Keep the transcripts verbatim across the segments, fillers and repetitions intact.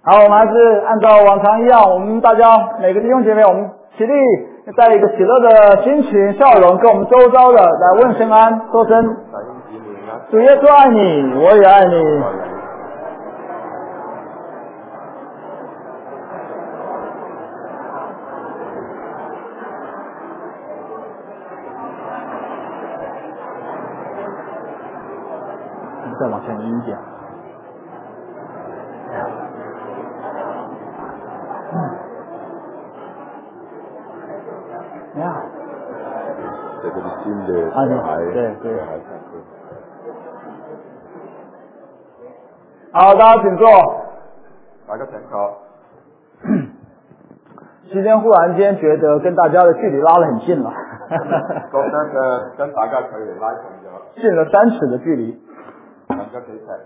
好，我们还是按照往常一样，我们大家每个弟兄姐妹，我们起立，带一个喜乐的心情、笑容，跟我们周遭的来问声安，说声主耶稣爱你，我也爱你。再往前移一点。你好。 这个是新的啊， 对对对。好，大家请坐。 大家请坐。 今天忽然间觉得跟大家的距离拉得很近了。 覺得誒跟大家距離拉近咗。 近了三尺的距離。 近咗幾尺。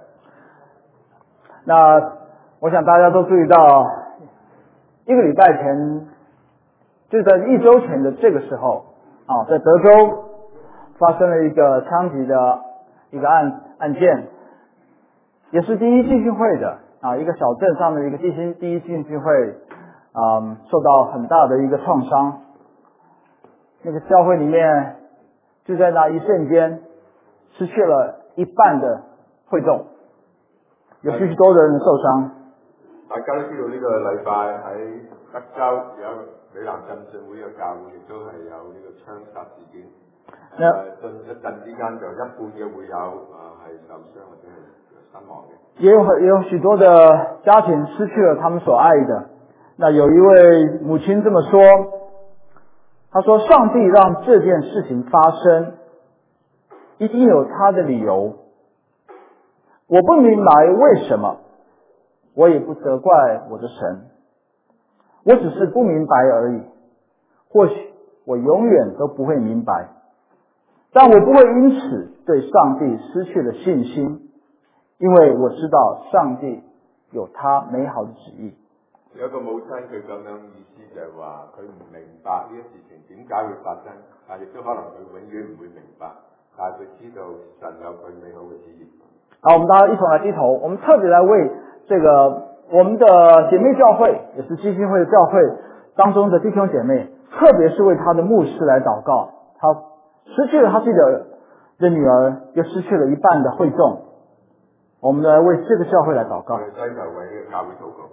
那我想大家都注意到，一个礼拜前，就在一周前的这个时候啊，在德州发生了一个枪击的一个案案件，也是第一浸信会的啊，一个小镇上的一个第一第一浸信会啊，受到很大的一个创伤。那个教会里面就在那一瞬間失去了一半的會眾。有許許多的人受傷。 大家都知道呢個禮拜喺德州有美南浸信會嘅教會，亦都係有呢個槍殺事件。誒，頓一陣之間就一半嘅會友啊係受傷或者係身亡嘅。 也有也有許多的家庭失去了他們所愛的。那有一位母親這麼說，她說：上帝讓這件事情發生，一定有他的理由。我不明白為什麼，我也不責怪我的神，我只是不明白而已。或許我永遠都不會明白，但我不會因此對上帝失去了信心，因為我知道上帝有他美好的旨意。 有一個母親佢咁樣意思就係話，佢唔明白呢啲事情點解會發生，但亦都可能佢永遠唔會明白，但係佢知道神有佢美好嘅旨意。 好，我们大家一同来低头，我们特别来为这个我们的姐妹教会，也是基金会的教会当中的弟兄姐妹，特别是为他的牧师来祷告。他失去了他自己的的女儿，又失去了一半的会众。我们来为这个教会来祷告。 我哋低頭為呢個教會禱告。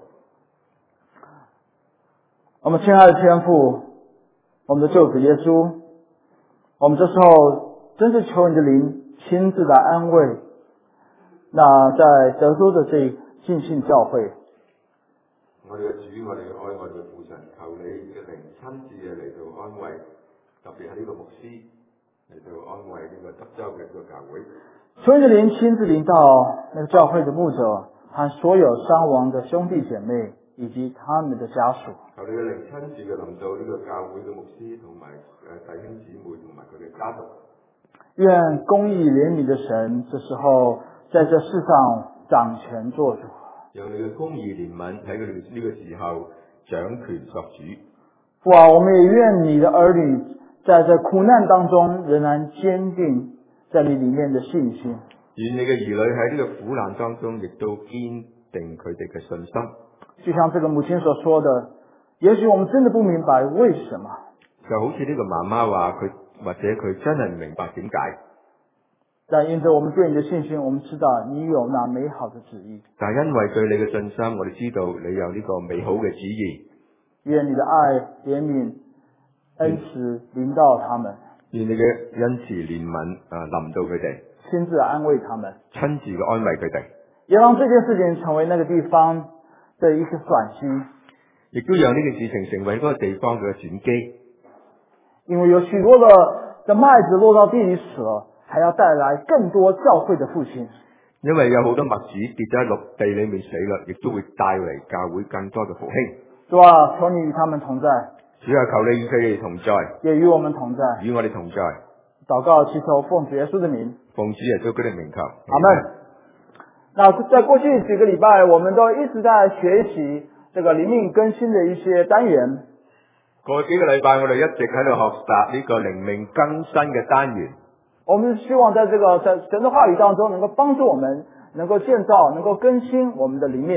我们亲爱的天父，我们的救主耶穌，我们这时候真是求你的灵亲自来安慰。那在德州的这浸信教會， 我哋嘅主，我哋嘅愛，我哋嘅父神，求你嘅靈親自嘅嚟到安慰，特別係呢個牧師嚟到安慰呢個德州嘅呢個教會。 求你的靈親自臨到那個教會的牧者和所有傷亡的兄弟姐妹以及他們的家屬。 求你嘅靈親自嘅臨到呢個教會嘅牧師同埋誒弟兄姊妹同埋佢嘅家屬。 願公義憐憫的神，這時候在這世上掌權作主。 讓你嘅公義憐憫喺佢哋呢個時候掌權作主。 父啊，我們也願你的兒女在這苦難當中仍然堅定在你裏面的信心。 願你嘅兒女喺呢個苦難當中亦都堅定佢哋嘅信心。 就像這個母親所說的，也許我們真的不明白為什麼。 就好似呢個媽媽話佢，或者佢真係唔明白點解。 但因着我們對你的信心，我們知道你有那美好的旨意。 但係因為對你嘅信心，我哋知道你有呢個美好嘅旨意。 願你的愛、憐憫、恩慈臨到他們。 願你嘅恩慈憐憫啊臨到佢哋， 親自安慰他們， 親自嘅安慰佢哋。 也讓這件事情成為那個地方的一個轉機。 亦都讓呢件事情成為嗰個地方嘅轉機。 因為有許多的的麥子落到地裏死了，還要帶來更多教會的復興。 因為有好多麥子跌咗喺陸地裏面死啦，亦都會帶嚟教會更多嘅復興。 主啊，求你與他們同在。 主啊，求你與佢哋同在， 也與我們同在。 與我哋同在。 禱告祈求奉主耶穌的名。 奉主耶穌基督的名求。 阿門。那在過去幾個禮拜，我們都一直在學習這個靈命更新的一些單元。 過去幾個禮拜，我哋一直喺度學習呢個靈命更新嘅單元。 我們希望在這個在神的話語當中，能夠幫助我們，能夠建造，能夠更新我們的靈命。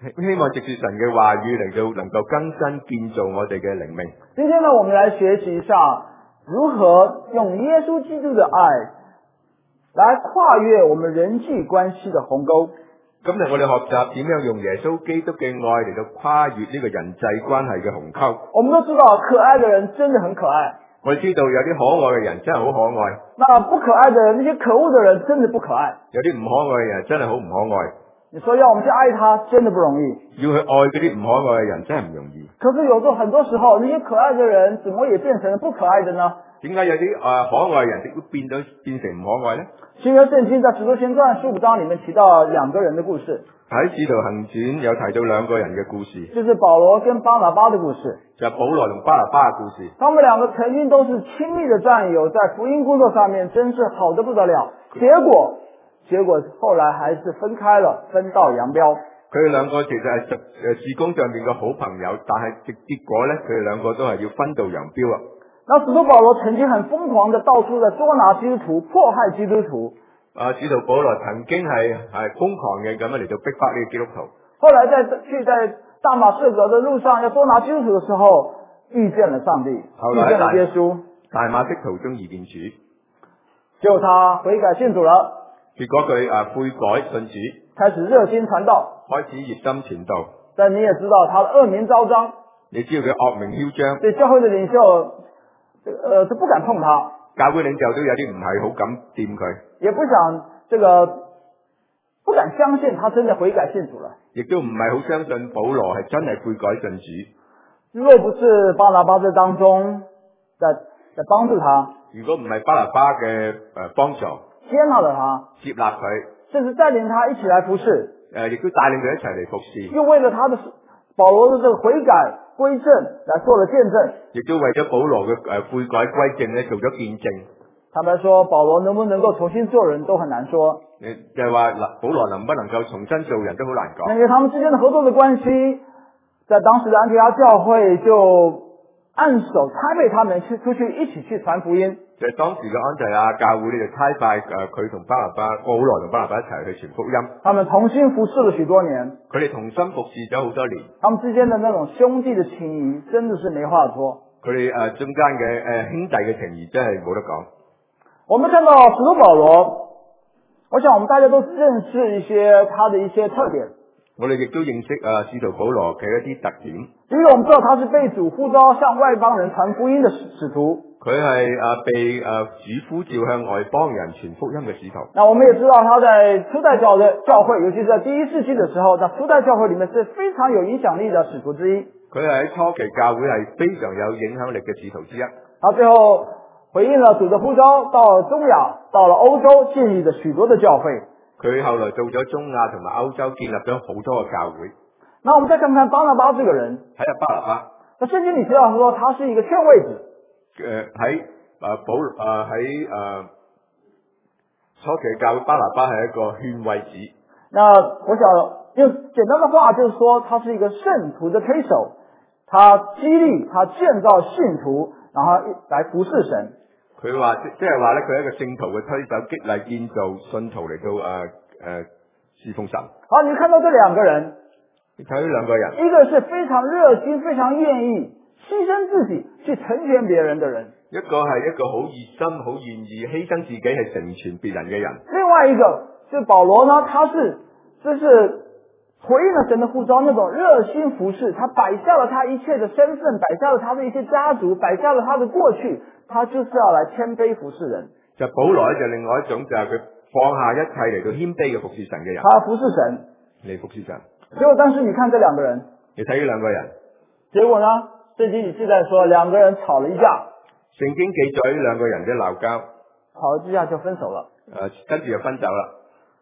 希望藉住神嘅話語嚟到能夠更新建造我哋嘅靈命。 今天呢，我們來學習一下如何用耶穌基督的愛來跨越我們人際關係的鴻溝。 今日我哋學習點樣用耶穌基督嘅愛嚟到跨越呢個人際關係嘅鴻溝。 我們都知道可愛的人真的很可愛。 我哋知道有啲可愛嘅人真係好可愛。 那不可愛的人，那些可惡的人真的不可愛。 有啲唔可愛嘅人真係好唔可愛。 你說要我們去愛他，真的不容易。 要去愛嗰啲唔可愛嘅人真係唔容易。 可是有時候很多時候，那些可愛的人怎麼也變成了不可愛的呢？ 點解有啲誒、呃、可愛嘅人亦都變到變成唔可愛呢？ 新約聖經在使徒行傳十五章裏面提到兩個人的故事。 喺使徒行傳有提到兩個人嘅故事， 就是保羅跟巴拿巴的故事。 就係保羅同巴拿巴嘅故事。 他們兩個曾經都是親密的戰友，在福音工作上面真是好得不得了。結果，結果後來還是分開了，分道揚鑣。 佢哋兩個其實係實誒事工上面嘅好朋友，但係結結果咧，佢哋兩個都係要分道揚鑣啊。 那使徒保羅曾經很瘋狂的到處的捉拿基督徒，迫害基督徒。 啊，使徒保羅曾經係係瘋狂嘅咁樣嚟到逼迫呢個基督徒。 後來在去在大馬士革的路上要捉拿基督徒的時候，遇見了上帝，遇見了耶穌。 大馬色途中遇見主， 結果他悔改信主了。 結果佢啊悔改信主， 開始熱心傳道， 開始熱心傳道。 但你也知道他的惡名昭彰， 你知道佢惡名囂張， 對教會的領袖，呃，都不敢碰他。 教會領袖都有啲唔係好敢掂佢， 也不想這個，不敢相信他真的悔改信主了。 亦都唔係好相信保羅係真係悔改信主。 若不是巴拿巴在當中，在在幫助他， 如果唔係巴拿巴嘅誒幫助， 接納了他， 接納佢， 甚至帶領他一起來服侍， 誒亦都帶領佢一齊嚟服侍， 又為了他的保羅的這個悔改歸正來做了見證， 亦都為咗保羅嘅誒悔改歸正咧做咗見證。 坦白說，保羅能不能夠重新做人都很難說。 誒就係話嗱，保羅能不能夠重新做人都好難講。 因為他們之間的合作的關係，在當時的安提阿教會就按手差派他們去出去一起去傳福音。 就係當時嘅安提阿教會呢就差派誒佢同巴拿巴、保羅同巴拿巴一齊去傳福音。 他們同心服侍了許多年。 佢哋同心服侍咗好多年。 他們之間的那種兄弟的情誼，真的是沒話說。 佢哋誒中間嘅誒兄弟嘅情誼真係冇得講。 我們看到使徒保羅，我想我們大家都認識一些他的一些特點。 我哋亦都認識啊使徒保羅嘅一啲特點。 因為我們知道他是被主呼召向外邦人傳福音的使徒。 佢係啊被啊主呼召向外邦人傳福音嘅使徒。 那我們也知道他在初代教的教會，尤其是在第一世紀的時候，在初代教會裏面是非常有影響力的使徒之一。 佢係喺初期教會係非常有影響力嘅使徒之一。 他最後回應了主的呼召，到了中亞，到了歐洲，建立了許多的教會。 佢後來到咗中亞同埋歐洲，建立咗好多嘅教會。 那我們再看看巴拿巴這個人， 睇下巴拿巴。 那聖經裏提到說他是一個勸慰子。 誒喺誒保誒喺誒初期教會，巴拿巴係一個勸慰子。 那我想用簡單的話，就是說他是一個聖徒的推手，他激勵他建造信徒，然後來服侍神。 佢話即即係話咧，佢係一個聖徒嘅推手，激勵建造信徒嚟到誒誒侍奉神。 好，你看到這兩個人， 你睇呢兩個人， 一個是非常熱心、非常願意犧牲自己去成全別人的人， 一個係一個好熱心、好願意犧牲自己係成全別人嘅人。 另外一個是保羅呢，他是就是回應了神的呼召，那種熱心服侍，他擺下了他一切的身份，擺下了他的一些家族，擺下了他的過去，他就是要來謙卑服侍人。 就保羅咧，就另外一種就係佢放下一切嚟到謙卑嘅服侍神嘅人。 他服侍神， 嚟服侍神。 結果，但是你看這兩個人， 你睇呢兩個人， 結果呢？聖經裏記載說兩個人吵了一架。 聖經記載呢兩個人嘅鬧交， 吵了一架就分手了。 誒、呃，跟住就分手啦。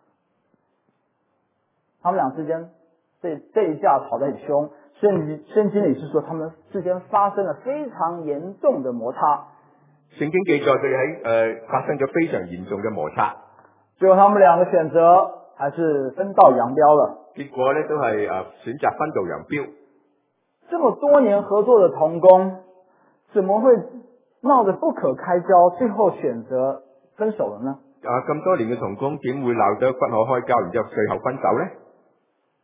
他們倆之間，這這一架吵得很兇。聖經聖經裏是說他們之間發生了非常嚴重的摩擦。 聖經記載佢哋喺誒發生咗非常嚴重嘅摩擦。 最後他們兩個選擇還是分道揚鑣了。 結果咧都係誒、呃、選擇分道揚鑣。 這麼多年合作的同工，怎麼會鬧得不可開交，最後選擇分手了呢？ 啊，咁多年嘅同工點會鬧得不可開交，然之後最後分手呢？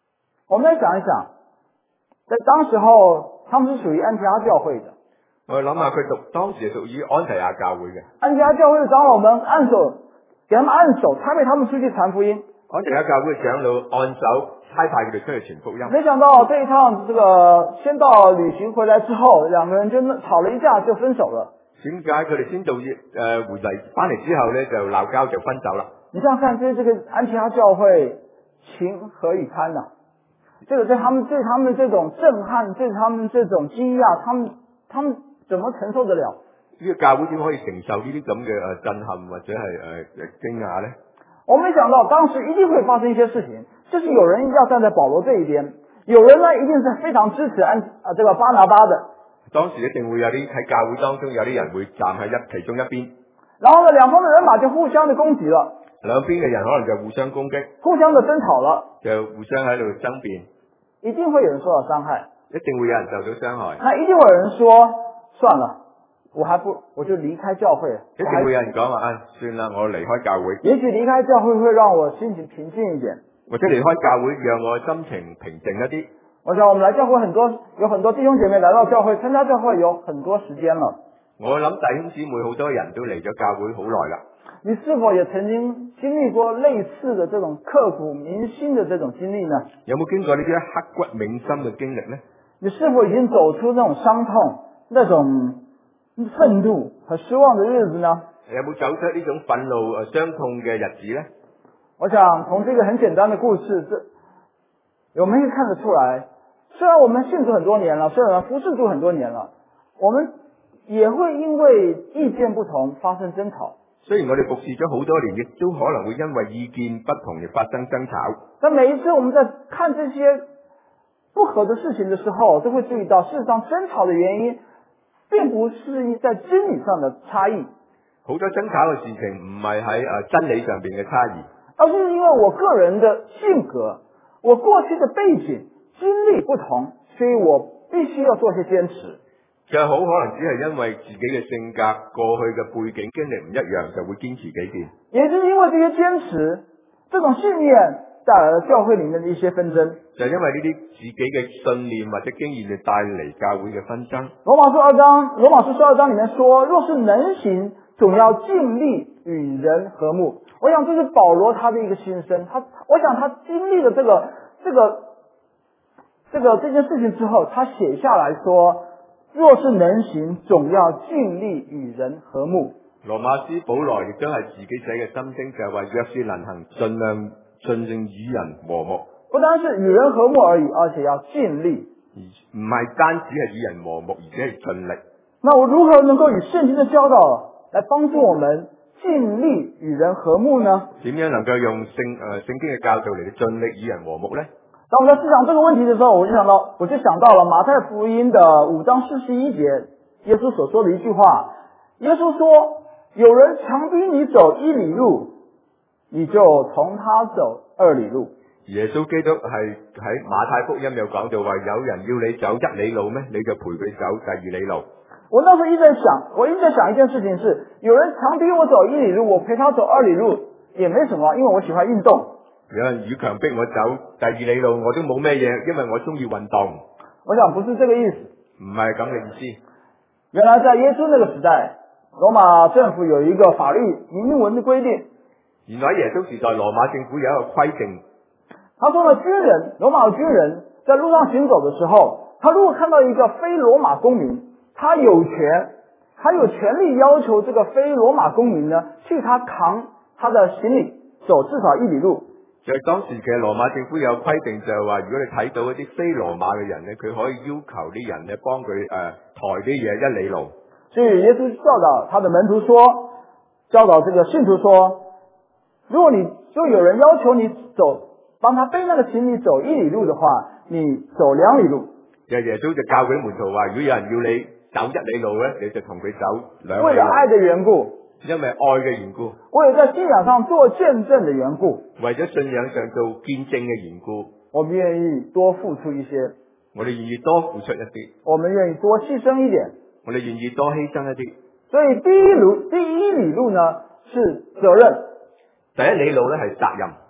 我们来想一想，在当时候他们是属于安提阿教会的。 我諗下佢讀當時係屬於安提亞教會嘅。 安提阿教會的長老們按手，給他們按手，差派他們出去傳福音。 安提亞教會嘅長老按手差派佢哋出去傳福音。 沒想到這一趟這個先到旅行回來之後，兩個人就吵了一架就分手了。 點解佢哋先到誒回嚟翻嚟之後咧就鬧交就分手啦？ 你這樣看，對這個安提阿教會情何以堪呢、啊？這個對他們對他們的這種震撼，對他們這種驚訝，他們他們怎麼承受得了？ 呢個教會點可以承受呢啲咁嘅誒震撼或者係誒誒驚訝咧？ 我沒想到當時一定會發生一些事情，就是有人要站在保羅這一邊，有人呢一定是非常支持安啊這個巴拿巴的。 當時一定會有啲喺教會當中有啲人會站喺一其中一邊。 然後呢，兩方的人馬就互相的攻擊了。 兩邊嘅人可能就互相攻擊， 互相的爭吵了， 就互相喺度爭辯， 一定會有人受到傷害， 一定會有人受到傷害。 那一定會有人說，算了，我還不我就離開教會。 一定會有人講話啊，算啦，我離開教會。 也許離開教會會讓我心情平靜一點， 或者離開教會讓我心情平靜一啲。 我想我們來教會很多有很多弟兄姐妹來到教會參加教會有很多時間了。 我諗弟兄姊妹好多人都嚟咗教會好耐啦。 你是否也曾經經歷過類似的這種刻骨銘心的這種經歷呢？ 有冇經過呢啲刻骨銘心嘅經歷呢？ 你是否已經走出那種傷痛、那種憤怒和失望的日子呢？ 有冇走出呢種憤怒誒傷痛嘅日子呢？ 我想從這個很簡單的故事，這我們可以看得出來，雖然我們信主很多年了，雖然服侍主很多年了，我們也會因為意見不同發生爭吵。 雖然我哋服侍咗好多年，亦都可能會因為意見不同而發生爭吵。 但每一次我們在看這些不合的事情的時候，都會注意到，事實上爭吵的原因，並不是在真理上的差異。 好多爭吵嘅事情唔係喺誒真理上邊嘅差異， 而是因為我個人的性格，我過去的背景經歷不同，所以我必須要做些堅持。 就好可能只係因為自己嘅性格、過去嘅背景經歷唔一樣，就會堅持己見。 也就是因為這些堅持，這種信念帶來了教會裏面的一些紛爭。 就因為呢啲自己嘅信念或者經驗，就帶嚟教會嘅紛爭。 羅馬書二章，羅馬書十二章裏面說，若是能行，總要盡力與人和睦。我想這是保羅他的一個心聲，他我想他經歷了這個這個這個這件事情之後，他寫下來說，若是能行，總要盡力與人和睦。 羅馬書保羅亦都係自己寫嘅心聲，就係話若是能行，盡量盡量與人和睦。 不單是與人和睦而已，而且要盡力。 唔係單止係與人和睦，而且係盡力。 那我如何能夠以聖經的教導來幫助我們盡力與人和睦呢？ 點樣能夠用聖誒、呃、聖經嘅教導嚟盡力與人和睦呢？ 當我在思想這個問題的時候，我就想到，我就想到了馬太福音的五章四十一節，耶穌所說的一句話。耶穌說：有人強逼你走一里路，你就同他走二里路。 耶穌基督係喺馬太福音有講到話，有人要你走一里路咩？你就陪佢走第二里路。 我當時一直在想，我一直在想一件事情是，有人強逼我走一里路，我陪他走二里路也沒什麼，因為我喜歡運動。 有人如強逼我走第二里路，我都冇咩嘢，因為我中意運動。 我想不是這個意思， 唔係咁嘅意思。 原來在耶穌那個時代，羅馬政府有一個法律明文的規定。 原來耶穌時代羅馬政府有一個規定， 他說呢，軍人，羅馬的軍人在路上行走的時候，他如果看到一個非羅馬公民，他有權，他有權利要求這個非羅馬公民呢，替他扛他的行李，走至少一里路。 就係當時嘅羅馬政府有規定，就係話如果你睇到一啲非羅馬嘅人咧，佢可以要求啲人咧幫佢誒抬啲嘢一里路。所以耶穌教導他的門徒說，教導這個信徒說，如果你就有人要求你走，幫他背那個行李走一里路的話，你走兩里路。 就耶穌就教佢門徒話，如果有人要你走一里路咧，你就同佢走兩里路。 為了愛的緣故。 因為愛嘅緣故， 為了在信仰上做見證的緣故， 為咗信仰上做見證嘅緣故， 我們願意多付出一些， 我哋願意多付出一啲， 我們願意多犧牲一點， 我哋願意多犧牲一啲。 所以第一路第一里路呢是責任， 第一里路咧係責任，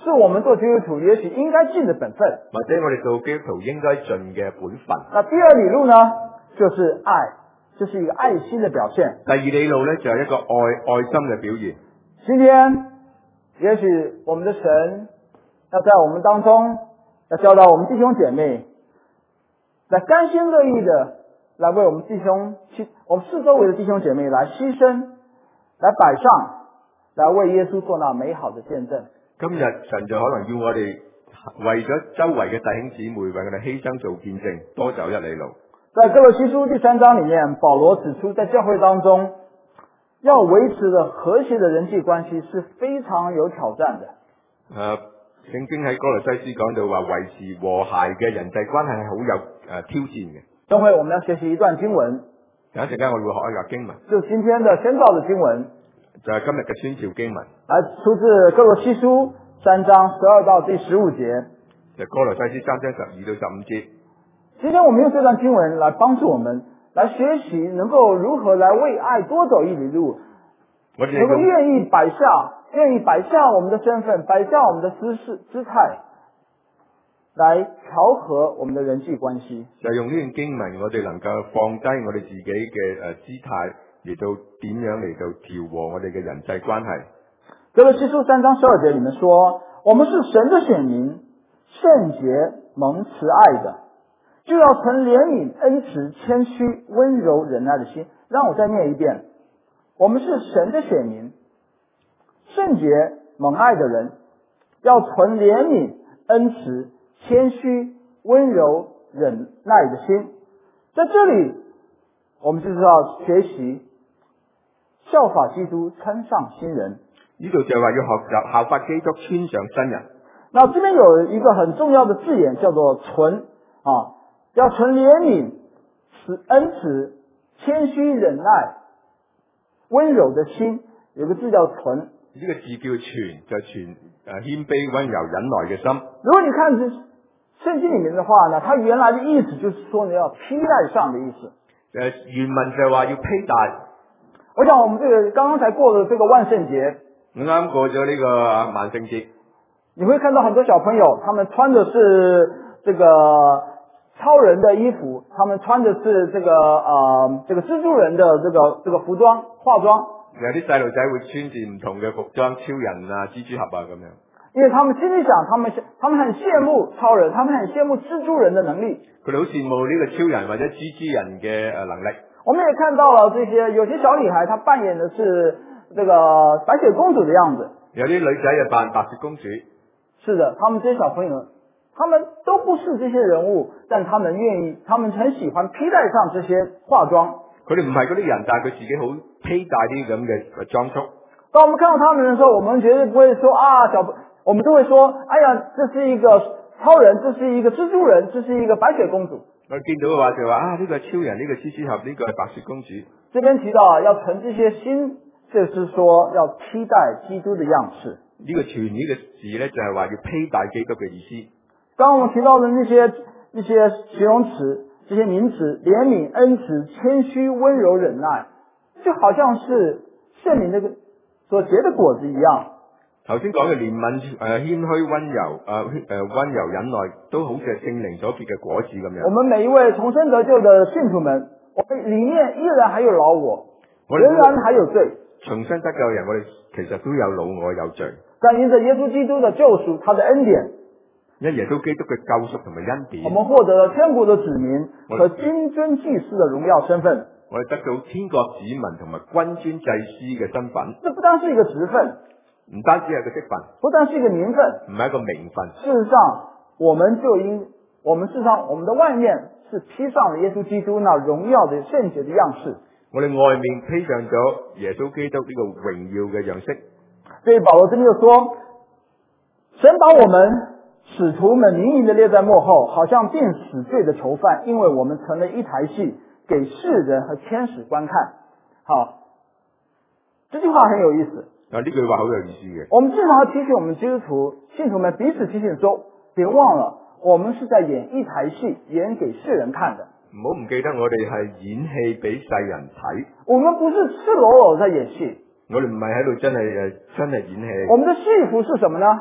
是我们做基督徒也许應該盡的本分。 或者我哋做基督徒應該盡嘅本分。 那第二里路呢，就是愛，這是一個愛心的表現。 第二里路咧就係一個愛愛心嘅表現。 今天，也許我們的神要在我們當中，要教導我們弟兄姐妹，來甘心樂意的來為我們弟兄，我們四周圍的弟兄姐妹來犧牲，來擺上，來為耶穌做那美好的見證。 今日神就可能要我哋為咗周圍嘅弟兄姊妹為我哋犧牲做見證，多走一里路。 在哥羅西書第三章裏面，保羅指出，在教會當中要維持的和諧的人際關係是非常有挑戰的。 誒、啊，聖經喺哥羅西書講到話維持和諧嘅人際關係係好有誒、呃、挑戰嘅。 等會我們要學習一段經文， 等一陣間我哋會學一個經文， 就今天的宣告的經文。 就係今日嘅宣召經文， 來出自哥羅西書三章十二到第十五節。 就哥羅西書三章十二到十五節。 今天我們用這段經文來幫助我們，來學習能夠如何來為愛多走一里路， 我哋能夠願意擺下，願意擺下我們的身份，擺下我們的姿勢姿態，來調和我們的人際關係。 就用呢段經文，我哋能夠放低我哋自己嘅誒姿態。嚟到點樣嚟到調和我哋嘅人際關係？ 哥羅西書三章十二節裏面說，我們是神的選民，聖潔蒙慈愛的，就要存憐憫、恩慈、謙虛、溫柔、忍耐的心。讓我再念一遍，我們是神的選民，聖潔蒙愛的人，要存憐憫、恩慈、謙虛、溫柔、忍耐的心。在這裏，我們就是要學習效法基督，穿上新人。 呢度就係話要學習效法基督，穿上新人。 那這邊有一個很重要的字眼，叫做存啊，要存憐憫、慈恩慈、謙虛忍耐、溫柔的心，有個字叫存。 呢個字叫存，就存誒謙卑、溫柔、忍耐嘅心。 如果你看這聖經裏面的話呢，它原來的意思就是說你要披戴上的意思。 誒原文就係話要披戴。 我想我們這個剛剛才過的這個萬聖節， 啱啱過咗呢個萬聖節， 你會看到很多小朋友，他們穿的是這個超人的衣服，他們穿的是這個呃這個蜘蛛人的這個這個服裝化妝。 有啲細路仔會穿住唔同嘅服裝，超人啊、蜘蛛俠啊咁樣。 因為他們心裡想，他們他們很羨慕超人，他們很羨慕蜘蛛人的能力。 佢哋好羨慕呢個超人或者蜘蛛人嘅誒能力。 我們也看到了這些有些小女孩，她扮演的是這個白雪公主的樣子。 有啲女仔就扮白雪公主。 是的，他們這些小朋友，他們都不是這些人物，但他們願意，他們很喜歡披戴上這些化妝。 佢哋唔係嗰啲人，但係佢自己好披戴啲咁嘅裝束。 當我們看到他們的時候，我們絕對不會說啊，小，我們都會說，哎呀，這是一個超人，這是一個蜘蛛人，這是一個白雪公主。 我見到嘅話就話啊，呢個超人，呢個蜘蛛俠，呢個係白雪公主。 這邊提到啊，要存這些心，就是說要披戴基督的樣式。 呢個存呢個字咧，就係話要披戴基督嘅意思。 剛剛我們提到的那些那些形容詞，這些名詞，憐憫、恩慈、謙虛、溫柔、忍耐，就好像是聖靈那個所結的果子一樣。 頭先講嘅憐憫、誒謙虛、溫柔、誒誒溫柔、忍耐，都好似係聖靈所結嘅果子咁樣。 我們每一位重生得救的信徒們，我們裏面依然還有老我，仍然還有罪。 重生得救嘅人，我哋其實都有老我有罪。 但因着耶穌基督的救贖，他的恩典， 因耶穌基督嘅救贖同埋恩典， 我們獲得了天國的子民和君尊祭司的榮耀身份。 我哋得到天國子民同埋君尊祭司嘅身份。 這不單是一個職分， 唔單止係個職份， 不單是一個名分， 唔係一個名分。 事實上，我們就應，我們事實上，我們的外面是披上了耶穌基督那榮耀的聖潔的樣式。 我哋外面披上咗耶穌基督呢個榮耀嘅樣式。 所以保羅這邊就說，神把我們使徒們明明的列在幕後，好像定死罪的囚犯，因為我們成了一台戲，給世人和天使觀看。好，這句話很有意思。 啊，呢句話好有意思嘅。 我們經常要提醒我們基督徒信徒們彼此提醒說，別忘了，我們是在演一台戲，演給世人看的。 唔好唔記得我哋係演戲俾世人睇。 我們不是赤裸裸在演戲。 我哋唔係喺度真係誒真係演戲。 我們的戲服是什麼呢？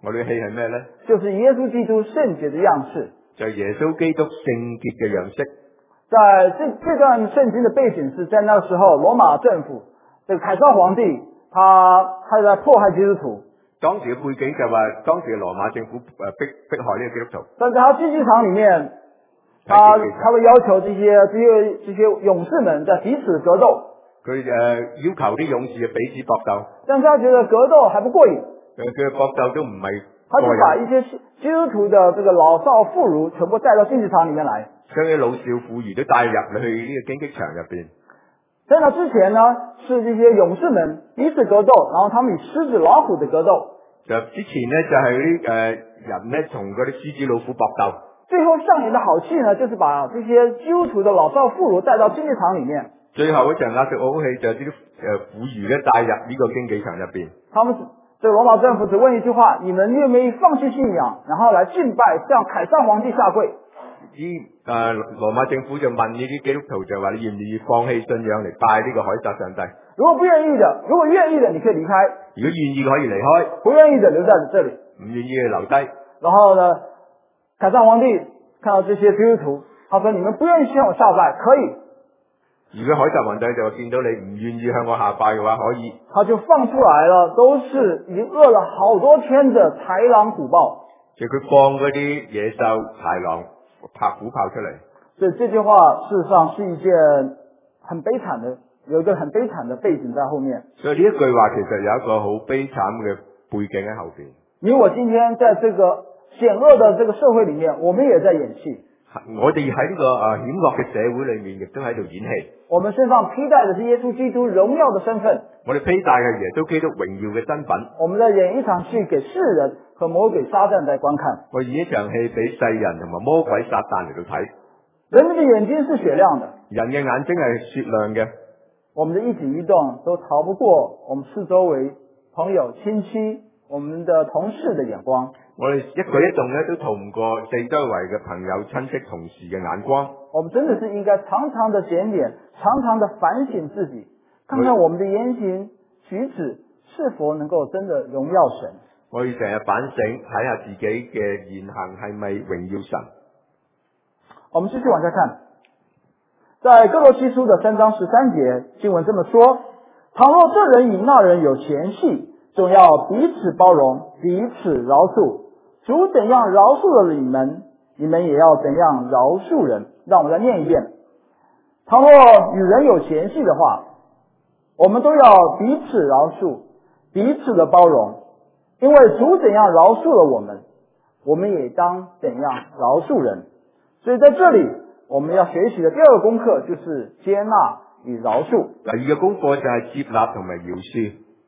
我哋嘅戲係咩咧？ 就是耶穌基督聖潔的樣式。 就係耶穌基督聖潔嘅樣式。 在這這段聖經的背景是在那個時候，羅馬政府這個凱撒皇帝，他他在迫害基督徒。 當時嘅背景就話，當時嘅羅馬政府誒逼迫害呢個基督徒。 但在他競技場裡面，他他會要求這些這些這些勇士們在彼此格鬥。 佢誒、呃、要求啲勇士嘅彼此搏鬥。 但是他覺得格鬥還不過癮。 佢佢搏鬥都唔係。 他就把一些基督徒的這個老少婦孺全部帶到競技場裡面來。將啲老少婦孺都帶入去呢個競技場入邊。 在那之前呢，是這些勇士們彼此格鬥，然後他們以獅子老虎的格鬥。 就之前呢，就係啲誒人呢，同嗰啲獅子老虎搏鬥。 最後上演的好戲呢，就是把這些基督徒的老少婦孺帶到競技場裡面。最後一場壓軸好戲就係啲誒婦孺咧帶入呢個競技場入邊。他們這個羅馬政府只問一句話：你們願不願意放棄信仰，然後來敬拜，向凱撒皇帝下跪？ 依誒羅馬政府就問呢啲基督徒就話：你願唔願意放棄信仰嚟拜呢個凱撒上帝？ 如果不願意的，如果願意的，你可以離開。 如果願意可以離開， 不願意的留在這裡。 唔願意嘅留低。 然後呢，凱撒皇帝看到這些基督徒，他說：你們不願意向我下拜，可以。 如果凱撒皇帝就見到你唔願意向我下拜嘅話，可以。 他就放出來了，都是已經餓了好多天的豺狼虎豹。 就佢放嗰啲野獸、豺狼、拍虎豹出嚟。 所以這句話事實上是一件很悲慘的，有一個很悲慘的背景在後面。 所以呢一句話其實有一個好悲慘嘅背景喺後邊。 你我今天在這個險惡的這個社會裡面，我們也在演戲。 我哋喺呢個誒險惡嘅社會裏面，亦都喺度演戲。 我們身上披戴的是耶穌基督榮耀的身份。 我哋披戴嘅耶穌基督榮耀嘅身份。 我們在演一場戲，給世人和魔鬼撒旦在觀看。 我演一場戲俾世人同埋魔鬼撒旦嚟到睇。 人們的眼睛是雪亮的， 人嘅眼睛係雪亮嘅。我們的一舉一動都逃不過我們四周圍朋友、親戚、我們的同事的眼光。 我哋一舉一動咧都逃唔過四周圍嘅朋友、親戚、同事嘅眼光。 我們真的是應該常常的檢點，常常的反省自己，看看我們的言行舉止是否能夠真的榮耀神。 我要成日反省，睇下自己嘅言行係咪榮耀神。 我們繼續往下看，在哥羅西書的三章十三節經文這麼說：倘若這人與那人有嫌隙，總要彼此包容，彼此饒恕。主怎樣饒恕了你們，你們也要怎樣饒恕人。讓我們再念一遍：倘若與人有嫌隙的話，我們都要彼此饒恕，彼此的包容，因為主怎樣饒恕了我們，我們也當怎樣饒恕人。所以在這裡我們要學習的第二個功課就是接納與饒恕。 第二個功課就係接納同埋饒恕。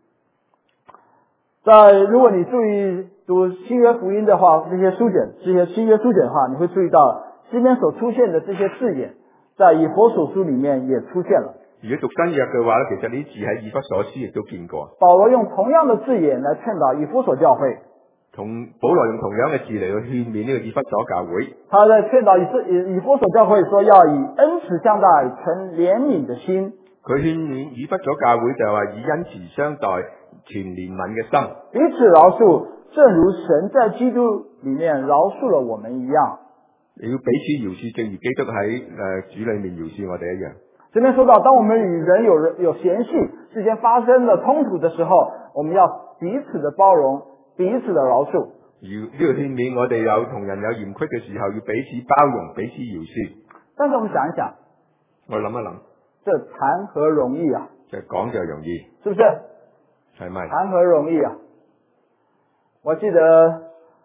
在如果你注意讀新約福音的話，這些書卷，這些新約書卷的話，你會注意到這邊所出現的這些字眼，在以弗所書裡面也出現了。 如果讀新約嘅話咧，其實呢啲字喺以弗所書亦都見過。 保羅用同樣的字眼來勸導以弗所教會。 同保羅用同樣嘅字嚟去勸勉呢個以弗所教會。 他在勸導以以以弗所教會說，要以恩慈相待，存憐憫的心。 佢勸勉以弗所教會就話以恩慈相待，存憐憫嘅心， 彼此饒恕，正如神在基督裡面饒恕了我們一樣。 你要彼此饒恕，正如基督喺誒主裡面饒恕我哋一樣。 這邊說到，當我們與人有人有嫌隙之間發生了衝突的時候，我們要彼此的包容，彼此的饒恕。 要呢個勸勉我哋有同人有嫌隙嘅時候，要彼此包容，彼此饒恕。 但是我們想一想， 我諗一諗， 這談何容易啊！ 就講就容易， 是不是？ 係咪？ 談何容易啊！我記得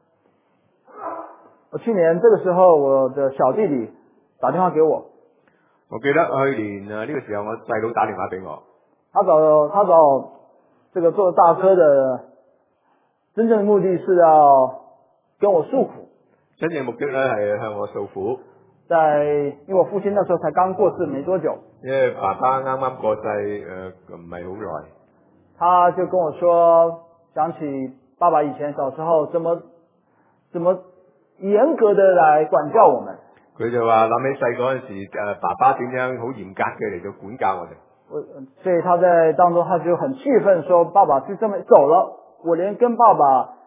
我去年這個時候，我的小弟弟打電話給我。 我記得去年啊呢個時候，我細佬打電話俾我。 他找他找這個做大哥的真正的目的是要跟我訴苦。 真正目的咧係向我訴苦。 在因為我父親那時候才剛過世沒多久。因為爸爸啱啱過世，誒唔係好耐。 他就跟我說，想起爸爸以前小時候怎麼怎麼嚴格的來管教我們。 佢就話諗起細嗰陣時，誒爸爸點樣好嚴格嘅嚟到管教我哋。 我所以他在當中他就很氣憤，說爸爸就這麼走了，我連跟爸爸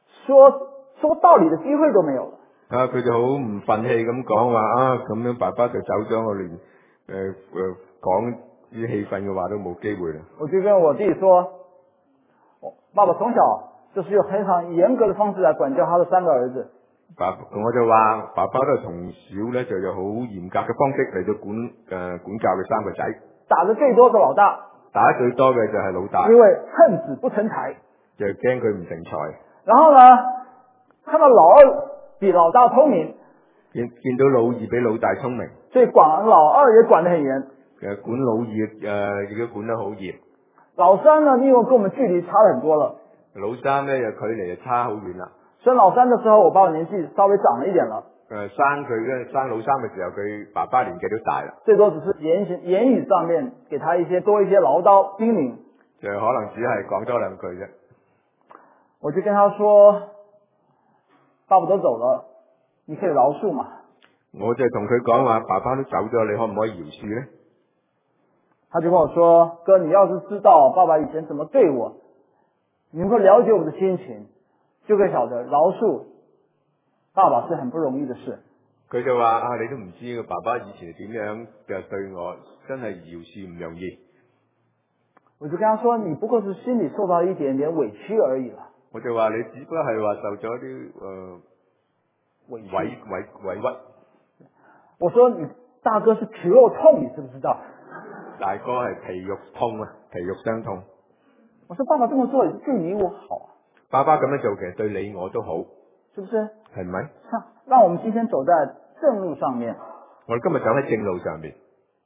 说说道理的機會都沒有了。 啊，佢就好唔忿氣咁講話啊，咁樣爸爸就走咗，我連誒誒講啲氣憤嘅話都冇機會啦。 我就跟我弟說，爸爸從小就是用很常嚴格的方式來管教他的三個兒子。 爸，我就話爸爸都係從小咧就有好嚴格嘅方式嚟到管誒、呃、管教佢三個仔。 打得最多嘅老大， 打得最多嘅就係老大， 因為恨子不成才， 就驚佢唔成才。 然後呢，看到老二比老大聰明， 見見到老二比老大聰明， 所以管老二也管得很嚴。 誒管老二誒亦都管得好嚴。 老三呢，因為跟我們距離差很多了。 老三咧又距離就差好遠啦。 生老三的時候，我爸爸年紀稍微長了一點了。 誒、呃、生佢嘅生老三嘅時候，佢爸爸年紀都大啦。 最多只是言言語上面給他一些多一些嘮叨叮嚀， 就可能只係講多兩句啫。 我就跟他說：爸爸都走了，你可以饒恕嘛？ 我就同佢講話，爸爸都走咗，你可唔可以饒恕呢？ 他就跟我說：哥，你要是知道爸爸以前怎麼對我，你能夠了解我的心情，就會曉得饒恕爸爸是很不容易的事。 佢就話啊，你都唔知個爸爸以前點樣嘅對我，真係饒恕唔容易。 我就跟他說：你不過是心裏受到一點點委屈而已啦。 我就話你只不過係話受咗啲誒委委委委屈。 我說你大哥是皮肉痛，你知不知道？ 大哥係皮肉痛啊，皮肉傷痛。 我說爸爸這麼做對你我好啊。 爸爸咁樣做其實對你我都好， 是不是？ 係咪？ 讓讓我們今天走在正路上面。 我哋今日走喺正路上面。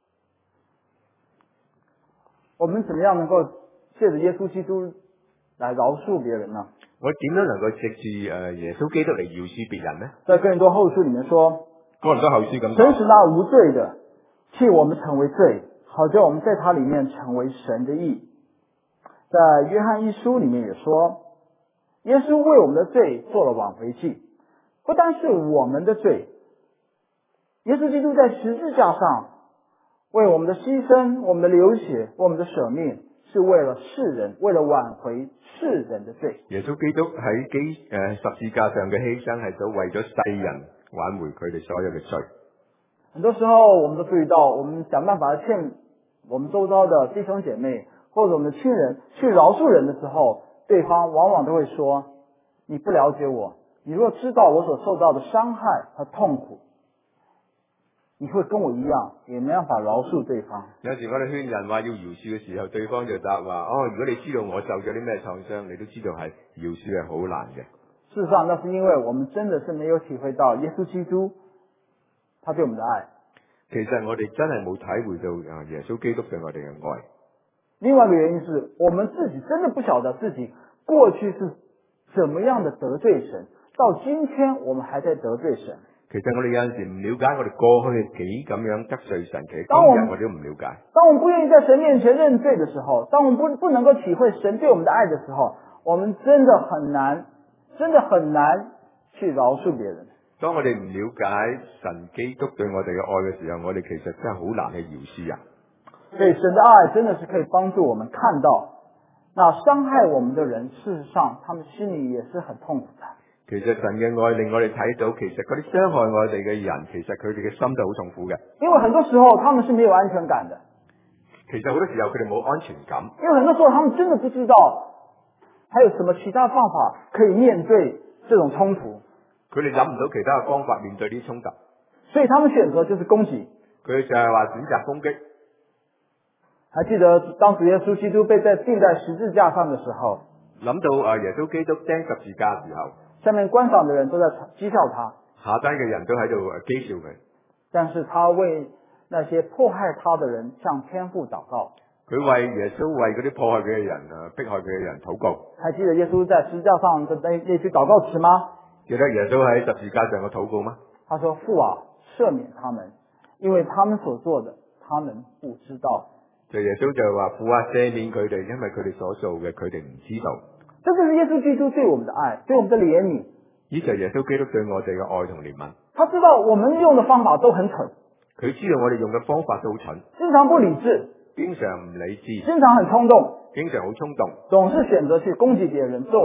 我們怎麼樣能夠借着耶穌基督來饒恕別人呢？ 我點樣能夠藉住誒耶穌基督嚟饒恕別人呢？ 在哥林多後書裏面說， 哥林多後書咁， 神使那無罪的替我們成為罪，好叫我們在他裏面成為神的義。在約翰一書裏面也說，耶穌為我們的罪做了挽回祭，不單是我們的罪，耶穌基督在十字架上為我們的犧牲、我們的流血、為我們的捨命，是為了世人，為了挽回世人的罪。 耶穌基督喺基誒十字架上嘅犧牲係咗為咗世人挽回佢哋所有嘅罪。 很多時候我們都注意到，我們想辦法勸我們周遭的弟兄姐妹或者我們的親人去饒恕人的時候，對方往往都會說：你不了解我，你若知道我所受到的傷害和痛苦，你會跟我一樣，也沒辦法饒恕對方。 有時我哋勸人話要饒恕嘅時候，對方就答話：哦，如果你知道我受咗啲咩創傷，你都知道係饒恕係好難嘅。 事實上，那是因為我們真的是沒有體會到耶穌基督他對我們的愛。 其實我哋真係冇體會到啊耶穌基督對我哋嘅愛。 另外一個原因是我們自己真的不曉得自己過去是怎麼樣的得罪神，到今天我們還在得罪神。 其實我哋有陣時唔了解我哋過去係幾咁樣得罪神，其實今日我哋都唔了解。 當我們不願意在神面前認罪的時候，當我們不不能夠體會神對我們的愛的時候，我們真的很難，真的很難去饒恕別人。 當我哋唔了解神基督對我哋嘅愛嘅時候，我哋其實真係好難去饒恕人。 所以神的愛真的是可以幫助我們看到，那傷害我們的人，事實上他們心裏也是很痛苦的。 其實神嘅愛令我哋睇到，其實嗰啲傷害我哋嘅人，其實佢哋嘅心都好痛苦嘅。 因為很多時候他們是沒有安全感的。 其實好多時候佢哋冇安全感。 因為很多時候他們真的不知道還有什麼其他方法可以面對這種衝突。 佢哋諗唔到其他嘅方法面對呢啲衝突， 所以他們選擇就是攻擊。 佢就係話選擇攻擊。 還記得當主耶穌基督被在釘在十字架上的時候， 諗到啊耶穌基督釘十字架嘅時候， 下面觀賞的人都在譏笑他， 下低嘅人都喺度譏笑佢。 但是他為那些迫害他的人向天父禱告。 佢為耶穌為嗰啲迫害佢嘅人啊，迫害佢嘅人禱告。 還記得耶穌在十字架上的那那句禱告詞嗎？ 記得耶穌喺十字架上嘅禱告嗎？ 他說：父啊，赦免他們，因為他們所做的，他們不知道。 就耶穌就話：父啊，赦免佢哋，因為佢哋所做嘅，佢哋唔知道。 這就是耶穌基督對我們的愛，對我們的憐憫。 呢就係耶穌基督對我哋嘅愛同憐憫。 他知道我們用的方法都很蠢， 佢知道我哋用嘅方法都好蠢， 經常不理智， 經常唔理智， 經常很衝動， 經常好衝動， 總是選擇去攻擊別人，作為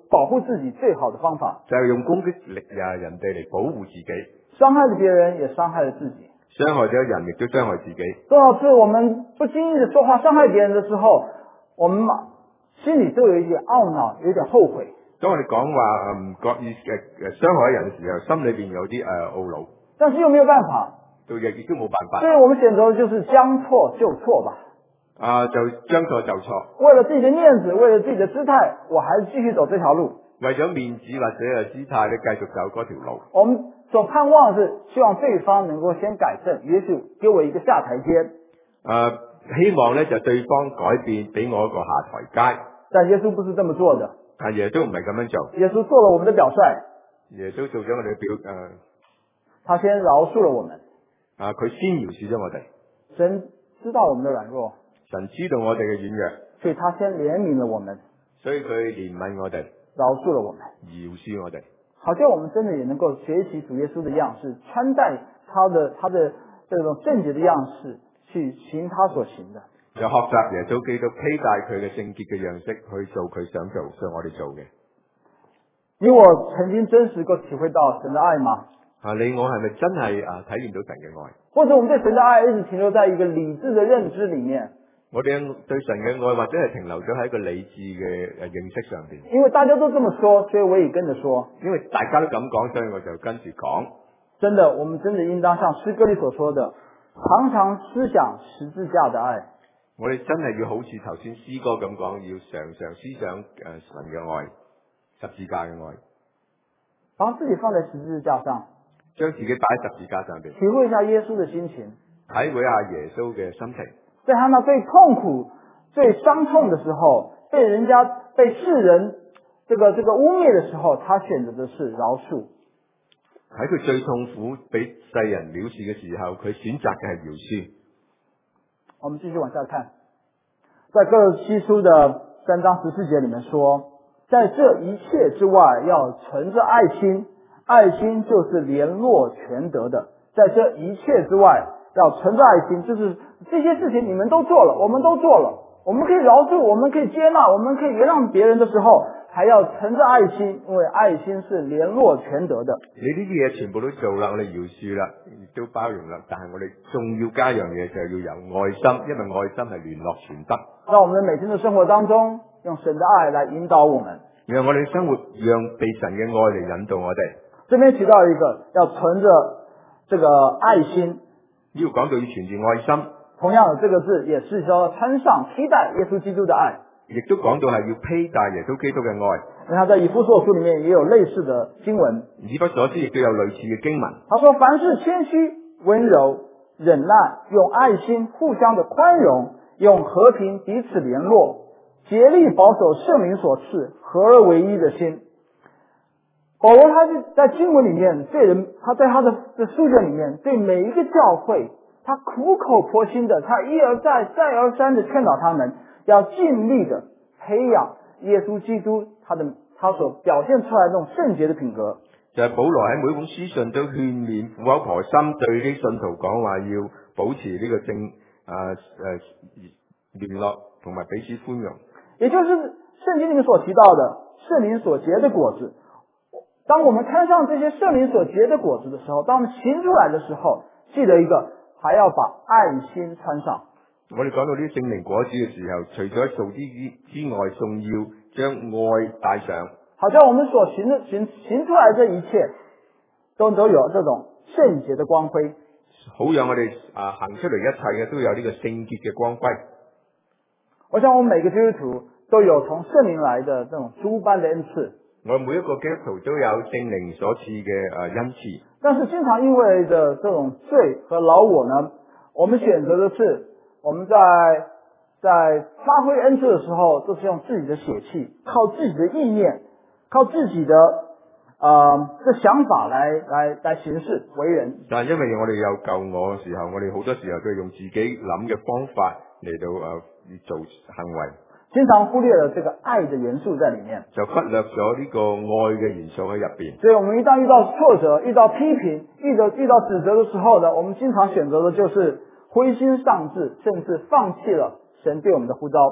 保护自己最好的方法， 就係用攻擊力啊人哋嚟保護自己， 傷害了別人也傷害了自己。 傷害咗人亦都傷害自己。 多少次我們不經意的說話傷害別人的時候，我們心裏都有一點懊惱，有點後悔。 當我哋講話唔覺意誒誒傷害人嘅時候，心裏邊有啲誒懊惱， 但是又沒有辦法， 到亦亦都冇辦法。 所以我們選擇的就是將錯就錯吧。 啊，就將錯就錯。 為了自己的面子，為了自己的姿態，我還是繼續走這條路。 為咗面子或者係姿態，你繼續走嗰條路。 我們所盼望的是希望對方能夠先改正，也許給我一個下台階。 啊，希望咧就對方改變，俾我一個下台階。 但耶穌不是這麼做的。 但耶穌唔係咁樣做。 耶穌做了我們的表率。 耶穌做咗我哋嘅表誒、呃。 他先饒恕了我們。 啊，佢先饒恕咗我哋。 神知道我們的軟弱。 神知道我哋嘅軟弱。 所以他先憐憫了我們。 所以佢憐憫我哋。 饒恕了我們。 饒恕我哋。 好像我們真的也能夠學習主耶穌的樣式，穿戴他的他的這種聖潔的樣式，去行他所行的。 就學習耶穌基督披戴佢嘅聖潔嘅樣式去做佢想做，想我哋做嘅。 你我曾經真實夠體會到神的愛嗎？ 啊，你我係咪真係啊體驗到神嘅愛？ 或者我們對神的愛一直停留在一個理智的認知裏面？ 我哋對神嘅愛或者係停留咗喺一個理智嘅誒認識上邊。 因為大家都這麼說，所以我也跟着說。 因為大家都咁講，所以我就跟住講。 真的，我們真的應當像詩歌裏所說的，常常思想十字架的愛。 我哋真係要好似頭先詩歌咁講，要常常思想誒神嘅愛，十字架嘅愛， 把自己放在十字架上， 將自己擺喺十字架上邊， 體會一下耶穌的心情， 體會下耶穌嘅心情。 在他那最痛苦、最傷痛的時候，被人家、被世人這個、這個污衊的時候，他選擇的是饒恕。 喺佢最痛苦、被世人藐視嘅時候，佢選擇嘅係饒恕。 我們繼續往下看，在哥羅西書的三章十四節裏面說，在這一切之外，要存着愛心，愛心就是聯絡全德的。在這一切之外，要存着愛心，就是這些事情你們都做了，我們都做了，我們可以饒恕，我們可以接納，我們可以原諒別人的時候，還要存着愛心，因為愛心是聯絡全德的。 你呢啲嘢全部都做啦，我哋饒恕啦，亦都包容啦，但係我哋仲要加一樣嘢，就係要有愛心，因為愛心係聯絡全德。 讓我們每天的生活當中，用神的愛來引導我們， 讓我哋生活讓被神嘅愛嚟引導我哋。 這邊提到一個要存着這個愛心， 呢度講到要存住愛心， 同樣的這個字也是說穿上披戴耶穌基督的愛， 亦都講到係要披戴耶穌基督嘅愛。 那他在以弗所書裏面也有類似的經文， 以弗所書亦都有類似嘅經文。 他說凡事謙虛、溫柔、忍耐，用愛心互相的寬容，用和平彼此聯絡，竭力保守聖靈所賜合而為一的心。保羅他就在經文裏面對人，他在他的書卷裏面對每一個教會，他苦口婆心的，他一而再再而三的勸導他們要盡力的培養耶穌基督他的他所表現出來的那種聖潔的品格。 就係保羅喺每本書信都勸勉苦口婆心對啲信徒講話，要保持呢個正誒誒聯絡同埋彼此寬容。 也就是聖經裏面所提到的聖靈所結的果子。當我們看上這些聖靈所結的果子的時候，當我們行出來的時候，記得一個，還要把愛心穿上。 我哋講到呢啲聖靈果子嘅時候，除咗做啲之外，仲要將愛帶上。 好像我們所行的行行出來這一切，都都有這種聖潔的光輝。 好讓我哋啊行出嚟一切嘅都有呢個聖潔嘅光輝。 我想我們每個基督徒都有從聖靈來的這種諸般的恩賜。 我每一個基督徒都有聖靈所賜嘅誒恩賜。 但是經常因為的這種罪和老我呢，我們選擇的是我們在在發揮恩賜的時候，都是用自己的血氣，靠自己的意念，靠自己的呃的想法來來來行事為人。 但係因為我哋有救我嘅時候，我哋好多時候都係用自己諗嘅方法嚟到誒、呃、做行為。 經常忽略了這個愛的元素在裏面， 就忽略咗呢個愛嘅元素喺入邊。 所以我們一旦遇到挫折、遇到批評、遇到遇到指責的時候呢，我們經常選擇的就是灰心喪志，甚至放棄了神對我們的呼召。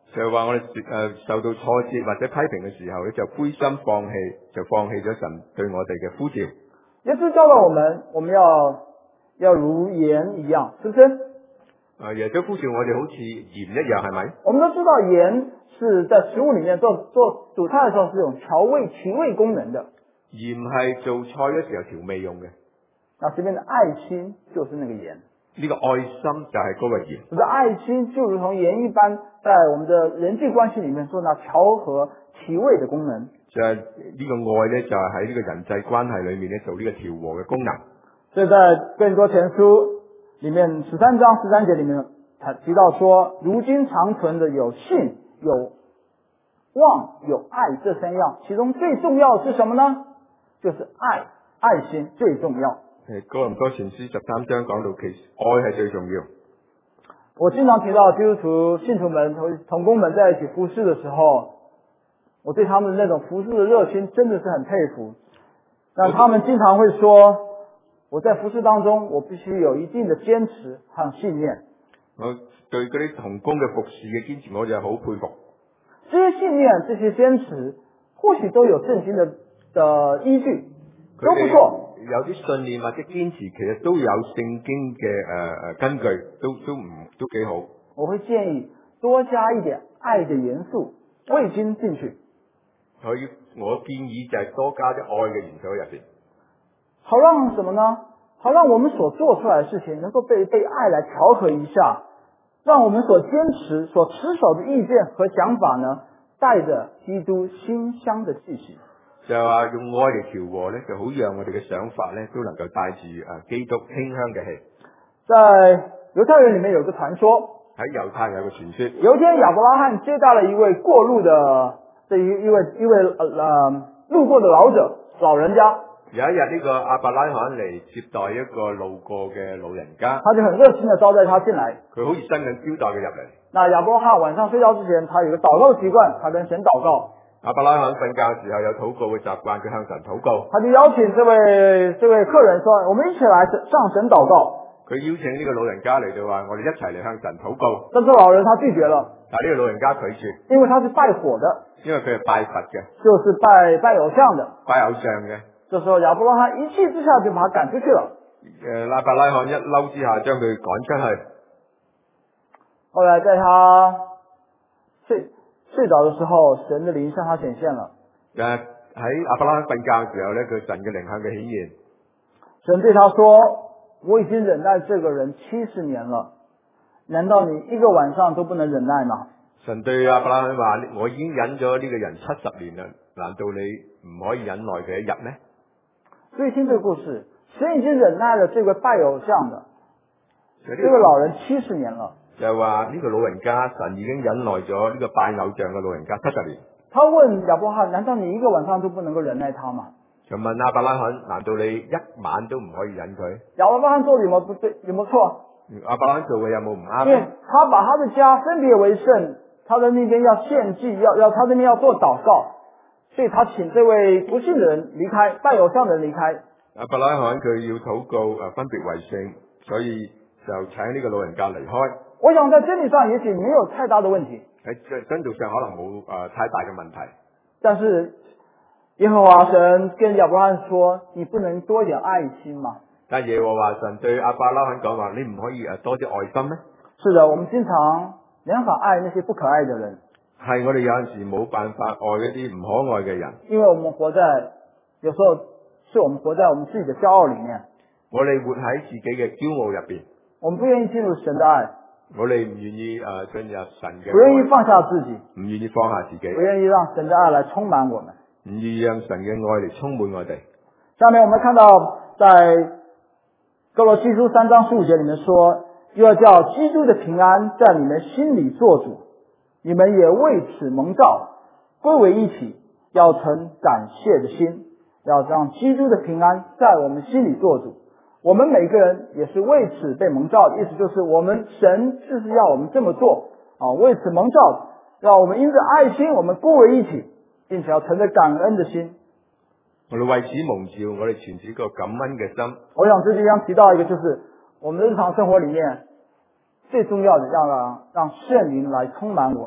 就話我哋誒受到挫折或者批評嘅時候咧，就灰心放棄，就放棄咗神對我哋嘅呼召。 耶穌教導我們，我們要要如鹽一樣，是不是？ 誒，耶穌呼召我哋好似鹽一樣，係咪？ 我們都知道鹽是在食物裡面做做煮菜的時候是有調味提味功能的。 鹽係做菜嘅時候調味用嘅。 那這邊的愛心就是那個鹽。 呢個愛心就係嗰個鹽。 我的愛心就如同鹽一般，在我們的人際關係裡面做那調和提味的功能。 就係呢個愛咧，就係喺呢個人際關係裡面咧做呢個調和嘅功能。 所以在哥林多前書裡面十三章十三節裡面提到說，如今長存的有信、有望、有愛這三樣，其中最重要的是什麼呢？就是愛，愛心最重要。 誒，哥林多前書十三章講到，其實愛係最重要。 我經常提到基督徒信徒們同同工們在一起服侍的時候，我對他們那種服侍的熱心真的是很佩服。但他們經常會說，我在服侍當中，我必須有一定的堅持和信念。 我對嗰啲同工嘅服侍嘅堅持，我就好佩服。 這些信念、這些堅持，或許都有聖經的的依據，都不錯。 有啲信念或者堅持，其實都有聖經嘅誒誒根據，都都唔都幾好。 我會建議多加一點愛的元素、味精進去。 佢我建議就係多加啲愛嘅元素喺入邊。 好讓什麼呢？好讓我們所做出來的事情能夠被被愛來調和一下，讓我們所堅持、所持守的意見和想法呢，帶着基督馨香的氣息。 就係話用愛嚟調和咧，就好讓我哋嘅想法咧都能夠帶住誒基督馨香嘅氣。 在猶太人裡面有個傳說， 喺猶太有個傳說， 有一天亞伯拉罕接待了一位過路的這一一位一位呃呃路過的老者老人家。 有一日呢個亞伯拉罕嚟接待一個路過嘅老人家， 他就很熱心的招待他進來， 佢好熱心咁招待佢入嚟。 那亞伯拉罕晚上睡覺之前，他有個禱告習慣，他跟神禱告。 亞伯拉罕瞓覺嘅時候有禱告嘅習慣，佢向神禱告。 他就邀請這位這位客人說：我們一起來上神禱告。 佢邀請呢個老人家嚟到話：我哋一齊嚟向神禱告。 但是老人他拒絕了， 但係呢個老人家拒絕， 因為他是拜火的， 因為佢係拜佛嘅， 就是拜拜偶像的， 拜偶像嘅。 這時候亞伯拉罕一氣之下就把他趕出去了。 誒，亞伯拉罕一嬲之下將佢趕出去。 後來在他睡睡着的時候，神的靈向他顯現了。 誒，喺亞伯拉罕瞓覺嘅時候咧，佢神嘅靈向佢顯現。 神對他說：我已經忍耐這個人七十年了，難道你一個晚上都不能忍耐嗎？ 神對亞伯拉罕話：我已經忍咗呢個人七十年啦，難道你唔可以忍耐佢一日咩？ 所以聽這個故事，神已經忍耐了這個拜偶像的這個老人七十年了。 就係話呢個老人家，神已經忍耐咗呢個拜偶像嘅老人家七十年。 他問亞伯拉罕：難道你一個晚上都不能夠忍耐他嗎？ 就問亞伯拉罕：難道你一晚都唔可以忍佢？ 亞伯拉罕做的有冇不對？有冇錯？ 亞伯拉罕做嘅有冇唔啱？ 因為他把他的家分別為聖，他的那邊要獻祭，要要他那邊要做禱告，所以他請這位不信的人離開，拜偶像的人離開。 亞伯拉罕佢要禱告誒分別為聖，所以就請呢個老人家離開。 我想在真理上也許沒有太大的問題， 喺真道上可能冇誒、呃、太大嘅問題， 但是耶和華神跟亞伯拉罕說：你不能多一點愛心嗎？ 但耶和華神對亞伯拉罕講話：你唔可以誒多啲愛心咩？ 是的，我們經常沒辦法愛那些不可愛的人， 係我哋有陣時冇辦法愛一啲唔可愛嘅人， 因為我們活在有時候是我們活在我們自己的驕傲裡面， 我哋活喺自己嘅驕傲入邊， 我們不願意進入神的愛。 我哋唔願意誒進入神嘅愛， 不願意放下自己， 唔願意放下自己， 不願意讓神的愛來充滿我們， 唔願意讓神嘅愛嚟充滿我哋。 下面我們看到在哥羅西書三章十五節裡面說，又要叫基督的平安在你們心裡做主，你們也為此蒙召，歸為一體，要存感謝的心，要讓基督的平安在我們心裡做主。我們每個人也是為此被蒙召的，意思就是我們神就是要我們這麼做啊，為此蒙召，讓我們因着愛心，我們歸為一體，並且要存着感恩的心。 我哋為此蒙召，我哋存住一個感恩嘅心。 我想這地方提到一個，就是我們日常生活裡面最重要的，要讓讓聖靈來充滿我們。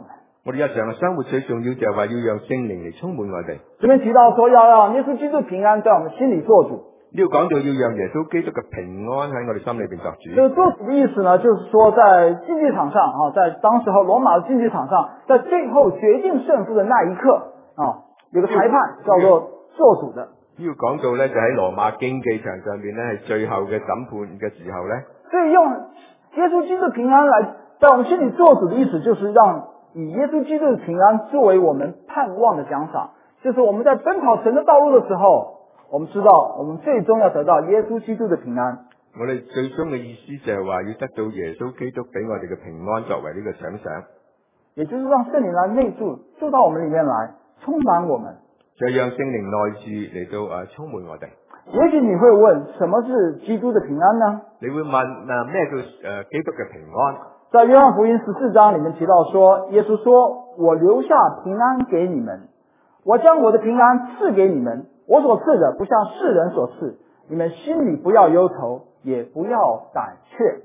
我哋日常嘅生活最重要就係話要讓聖靈嚟充滿我哋。 这边提到说要让耶稣基督平安在我们心里做主。 呢度講到要讓耶穌基督嘅平安喺我哋心裏邊作主。 这个做主的意思呢，就是说在竞技场上啊，在当时候罗马的竞技场上，在最后决定胜负的那一刻啊，有个裁判叫做做主的。 呢度講到咧，就喺羅馬競技場上邊咧，係最後嘅審判嘅時候咧。 所以用耶稣基督平安来在我们心里做主的意思，就是让以耶稣基督的平安作为我们盼望的奖赏，就是我们在奔跑神的道路的时候，我们知道我们最终要得到耶稣基督的平安。 我哋最終嘅意思就係話要得到耶穌基督俾我哋嘅平安作為呢個獎賞， 也就是讓聖靈來內住，住到我們裏面來，充滿我們。 就讓聖靈內住嚟到誒充滿我哋。 也許你會問，什麼是基督的平安呢？ 你會問嗱咩叫誒基督嘅平安？ 在約翰福音十四章裏面提到說，耶穌說：我留下平安給你們，我將我的平安賜給你們，我所賜的不像世人所賜，你們心裏不要憂愁，也不要膽怯。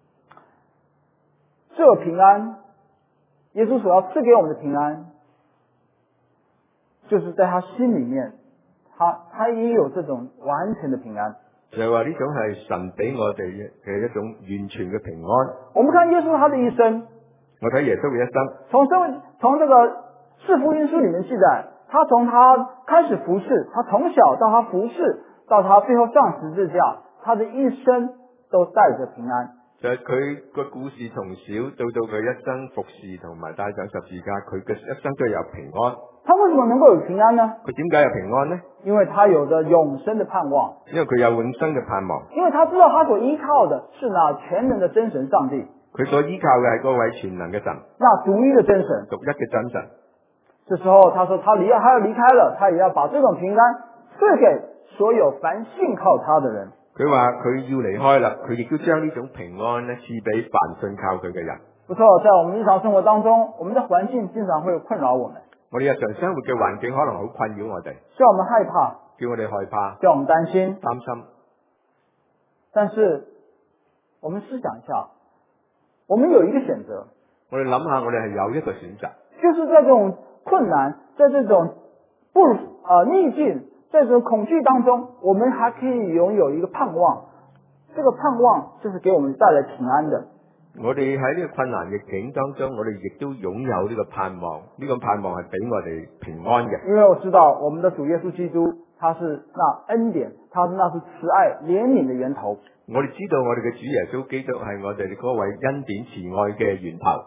這平安，耶穌所要賜給我們的平安，就是在他心裏面，他他也有這種完全的平安。 就係話呢種係神俾我哋嘅一種完全嘅平安。 我們看耶穌他的一生， 我睇耶穌嘅一生， 從生從這個四福音書裏面記載，他從他開始服侍，他從小到他服侍，到他最後上十字架，他的一生都帶着平安。 就係佢個故事從小到到佢一生服侍同埋帶上十字架，佢嘅一生都有平安。 他為什麼能夠有平安呢？ 佢點解有平安呢？ 因為他有着永生的盼望。 因為佢有永生嘅盼望。 因為他知道他所依靠的是那全能的真神上帝。 佢所依靠嘅係嗰位全能嘅神， 那獨一的真神， 獨一嘅真神。 這時候他說他離他要離開了，他也要把這種平安賜給所有凡信靠他的人。 佢話佢要離開啦，佢亦都將呢種平安咧賜俾凡信靠佢嘅人。 不錯，在我們日常生活當中，我們的環境經常會困擾我們。 我哋日常生活嘅環境可能好困擾我哋， 叫我們害怕， 叫我哋害怕， 叫我們擔心， 擔心。 但是我們思想一下，我們有一個選擇。 我哋諗下，我哋係有一個選擇， 就是在這種困難，在這種不啊、呃、逆境，在這種恐懼當中，我們還可以擁有一個盼望。這個盼望就是給我們帶來平安的。 我哋喺呢個困難逆境當中，我哋亦都擁有呢個盼望，呢、這個盼望係俾我哋平安嘅。 因為我知道我們的主耶穌基督，他是那恩典，他是那是慈愛憐憫的源頭。 我哋知道我哋嘅主耶穌基督係我哋嗰位恩典慈愛嘅源頭。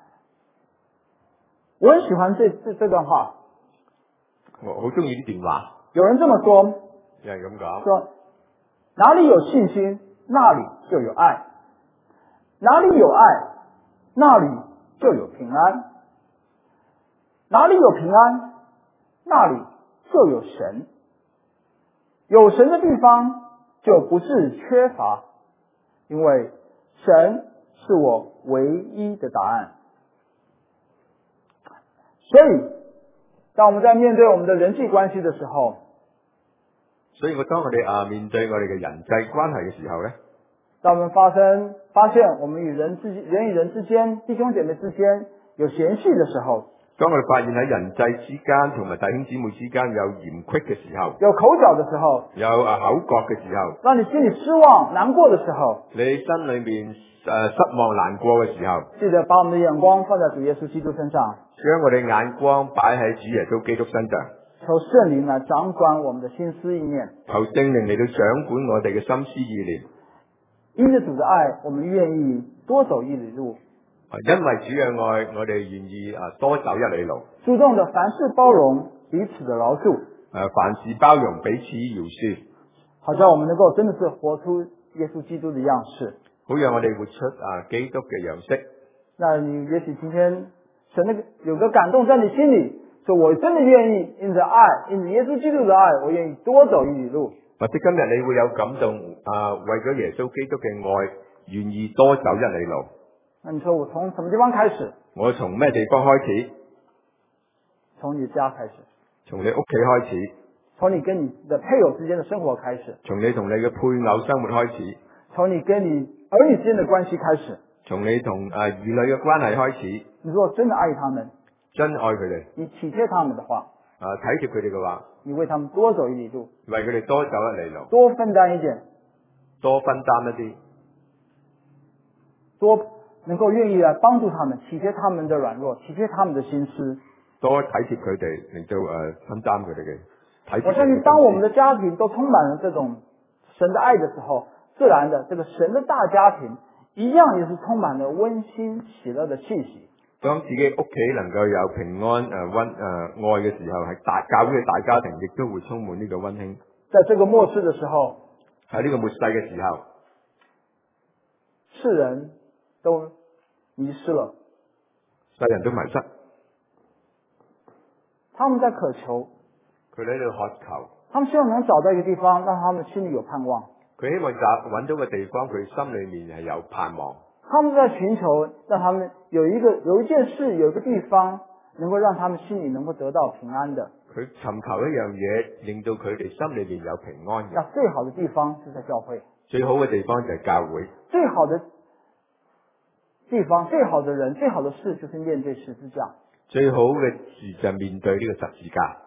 我很喜歡這這這段話， 我好中意呢段話。 有人這麼說， 有人咁講， 說哪裏有信心，那裏就有愛。哪裏有愛，那裏就有平安；哪裏有平安，那裏就有神。有神的地方就不是缺乏，因為神是我唯一的答案。所以當我們在面對我們的人際關係的時候， 所以我當我哋啊面對我哋嘅人際關係嘅時候咧， 當我們發生發現我們與人之人與人之間，弟兄姐妹之間有嫌隙的時候， 當我哋發現喺人際之間同埋弟兄姊妹之間有嫌隙嘅時候， 有口角的時候， 有啊口角嘅時候， 讓你心裡失望難過的時候， 你心裏面誒、呃、失望難過嘅時候， 記得把我們的眼光放在主耶穌基督身上， 將我哋眼光擺喺主耶穌基督身上， 求聖靈來掌管我們的心思意念， 求聖靈嚟到掌管我哋嘅心思意念。 因着主的愛，我們願意多走一里路。 因為主嘅愛，我哋願意啊多走一里路。 主動的凡事包容，彼此的饒恕。 誒，凡事包容，彼此饒恕。 好像我們能夠真的是活出耶穌基督的樣式。 好讓我哋活出啊基督嘅樣式。 那你也許今天神那個有個感動在你心裏，說我真的願意因着愛，因着耶穌基督的愛，我願意多走一里路。 或者今日你會有感動啊，為咗耶穌基督嘅愛，願意多走一里路。 那你說我從什麼地方開始？ 我從咩地方開始？ 從你家開始。 從你屋企開始。 從你跟你的配偶之間的生活開始。 從你同你嘅配偶生活開始。 從你跟你兒女之間的關係開始。 從你同啊兒女嘅關係開始。 你如果真的愛他們， 真愛佢哋， 你體貼他們的話， 啊體貼佢哋嘅話， 你為他們多走一里路， 為佢哋多走一里路， 多分擔一點， 多分擔一啲， 多能夠願意來幫助他們，體貼他們的軟弱，體貼他們的心思。 多體貼佢哋，令到誒分擔佢哋嘅體貼。 我相信，當我們的家庭都充滿了這種神的愛的時候，自然的，這個神的大家庭一樣也是充滿了溫馨喜樂的氣息。 當自己屋企能夠有平安誒溫誒愛嘅時候，係大教會嘅大家庭，亦都會充滿呢個溫馨。 在這個末世的時候， 喺呢個末世嘅時候， 世人都迷失了， 世人都迷失。 他們在渴求， 佢哋喺度渴求， 他們希望能找到一個地方，讓他們心裏有盼望。 佢希望找揾到個地方，佢心裏面係有盼望。 他們在尋求，讓他們有一個有一件事，有一個地方，能夠讓他們心裏能夠得到平安的。 佢尋求一樣嘢，令到佢哋心裏面有平安嘅。 那最好的地方是在教會， 最好嘅地方就係教會。 最好的地方，最好的人，最好的事，就是面對十字架。 最好嘅事就面對呢個十字架。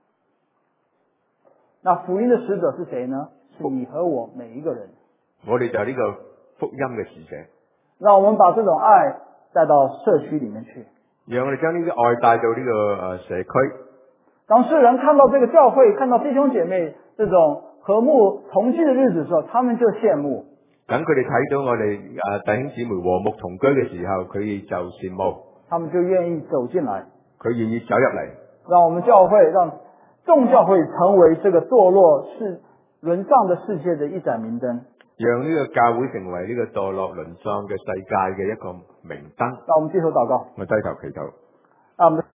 那福音的使者是誰呢？是你和我每一個人。 我哋就係呢個福音嘅使者。 讓我們把這種愛帶到社區裏面去。 讓我哋將呢啲愛帶到呢個誒社區。 當世人看到這個教會，看到弟兄姐妹這種和睦同居的日子的時候，他們就羨慕。 等佢哋睇到我哋誒弟兄姊妹和睦同居嘅時候，佢哋就羨慕。 他們就願意走進來， 佢願意走入嚟， 讓我們教會，讓眾教會成為這個墮落世淪喪的世界的一盞明燈， 讓呢個教會成為呢個墮落淪喪嘅世界嘅一個明燈。 讓我們低頭禱告， 我低頭祈禱。 啊，我們